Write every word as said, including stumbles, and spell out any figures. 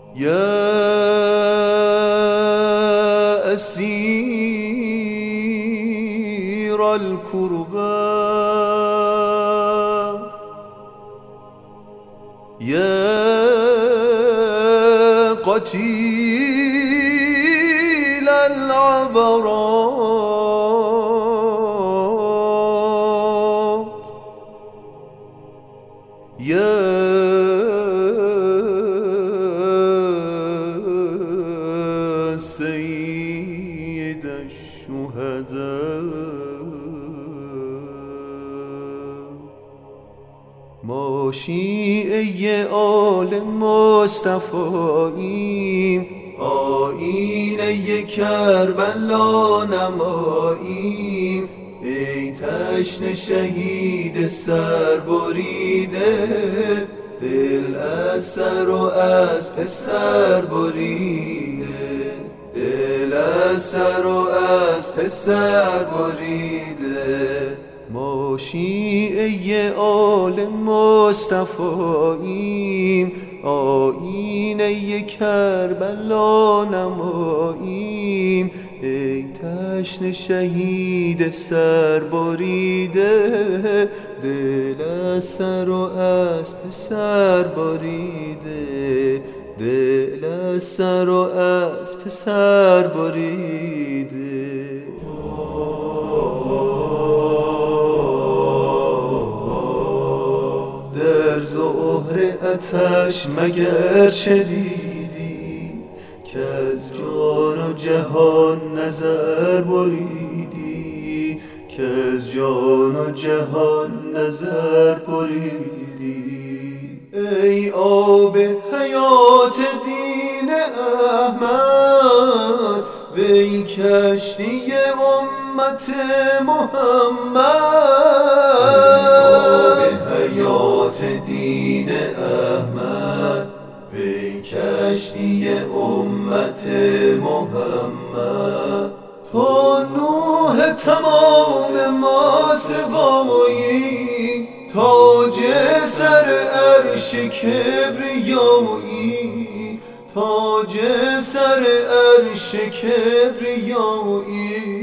يا أسير الكربات، يا قتيل العبرات، يا سيد الشهداء. ما شیعه آل مصطفاییم، آیینه کربلا نماییم. ای تشنه شهید سر بریده، دل از سر و از پسر بریده، دل از سر و از پسر بریده. ما شیعه آل مصطفاییم، آیینه کربلا نماییم. ای تشنه شهید سر بریده، دل از سر و از پسر بریده، دل از سر و از پسر بریده. در ظهر آتش مگر شدیدی، که از جان و جهان نظر بریدی، که از جان و جهان نظر بریدی. ای آب حیات دین احمد، وی کشتی امت محمد. حیات دین احمد، وی کشتی امت محمد. تا نوح تمام ما سوایی، تاج سر عرش کبریایی، تاج سر عرش کبریایی.